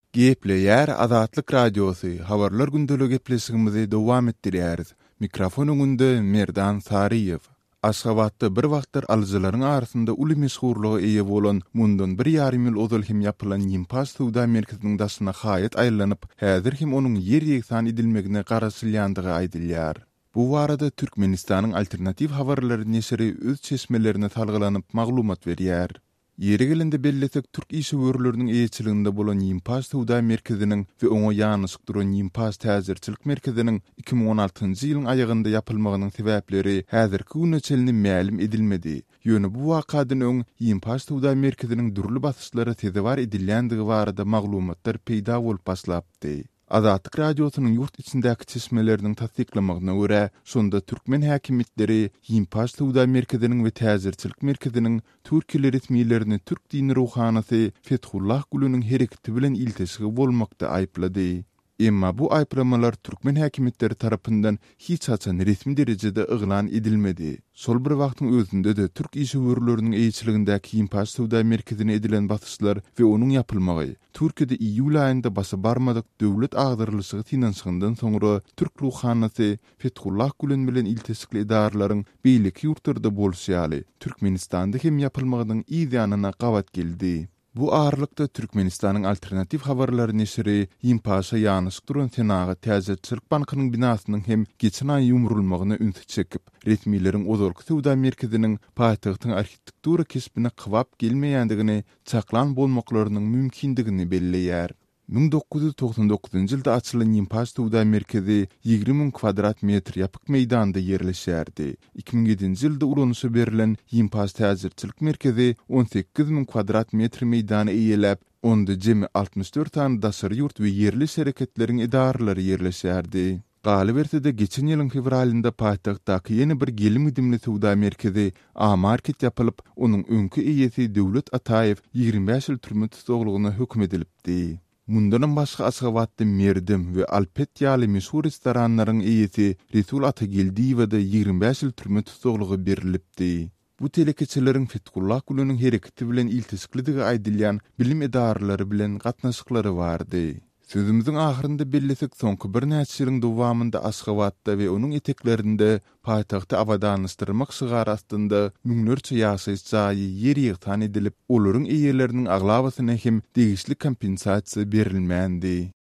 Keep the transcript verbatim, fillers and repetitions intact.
Gepleýär Azatlyk Radiosu, habarlar gündölü gepleşigimizi dowam etdirýäris. Mikrofon öňünde Merdan Sariýew. Aşgabatda bir wagtlar alyjylaryň arasynda uly meşhurlygy eýe bolan mundan bir ýarym ýyl ozal hem ýapylan Ýympas Sowda merkeziniň daşyna haýat aýlanyp, häzir hem onuň ýer ýeksan edilmegine garaşylýandygy aýdylýar. Bu barada Türkmenistanyň alternativ habarlary neşri öz çeşmelerini talgylanyp maglumat berýär. Yeri gelende bellesek Türk işi wörleriniň eýetçiliginde bolan Ýympas Sowda merkeziniň we oňa ýanyşyk duran Ýympas täzirçilik merkeziniň iki ming on altynjy ýylyň aýagynda ýapylmagynyň sebäpleri häzirki güne çelini mälim edilmedi. Ýöne bu wakadan öň Ýympas Sowda merkeziniň durly basyşlary tezewar edilýändigi barada maglumatlar peýda bolup başlapdy. Azatlyk Radiosynyň ýurt içindäki çeşmeleriniň tasdiklamagyna görä, şonda türkmen häkimetleri Ýympas Sowda merkeziniň we täzirçilik merkeziniň türkili resmiýetlerini türk dini ruhanasy Fethullah Gülüniň hereketi bilen iltisigi bolmakda aýplady. Emma bu aýplamalar türkmen häkimetleri tarapyndan hiç haçan resmi derejede yglan edilmedi. Sol bir wagtyň özünde de türk işi wörleriniň eýçiligindäki Ýympas Sowda merkezine edilen basyşlar we onuň ýapylmagy Türkiýede iýul aýynda basy barmadyk döwlet agdyrlyşygy finansiýandan soňra türk ruhanasy Fethullah Gülen bilen iltisikli idaralaryň beýleki ýurtlarda bolşýaly Türkmenistanda hem ýapylmagynyň ýa-da gawat geldi. Bu ağırlıkta Türkmenistanyň alternativ habarlary neşri Ýympasa ýanyşyk duran Senaga Täzirçilik bankynyň binasynyň hem geçen aý ýumrulmagyna ünsü çekip, resmiýetleriň Ozalky Sowda merkeziniň paýtagtyň arxitektura kesbine kywap gelmeýändigini, çaklan bolmaklarynyň mümkindigini belleýär. bin dokuz yüz toksan dokuzunjy ýylda açylan Ýympas Sowda merkezi ýygrimi miň kvadrat metr ýapyk meýdanda ýerleşýärdi. iki ming ýedinji ýylda ulanysy berilen Ýympas täzirçilik merkezi on sekiz miň kvadrat metr meýdany eýelep, onda jemi altmış dört tane daşary ýurt we ýerli şereketleriň idaralary ýerleşýärdi. Galy bersede geçen ýylyň fevralynda paýtagtdaky ýene bir gelim idimli Sowda merkezi A-market ýapylyp, onuň öňkü eýesi Döwlet Ataýew ýygrimi beş ýyl türme tutuglygyna hökm edilipdi. Mundan başga Aşgabatda Merdim we Alpet ýaly meşhur restoranlaryň eýesi Resul Atageldiýewe-de ýygrimi beş ýyl türme tutuglygy berilipdi. Bu telekeçileriň Fethullah Gülüniň hereketi bilen iltisiklidigi aýdylýan bilim idaralary bilen gatnaşyklary bardy. Sözümüzün ahyrynda bellesek soňky bir näçe ýylyň dowamynda Aşgabatda we onuň eteklerinde paýtagty abadanlaşdyrmak şygary astynda müňlerçe ýaşaýyş jaýy ýer ýeksan edilip, olaryň eýeleriniň aglabasyna hem degişli kompensasiýa berilmändi.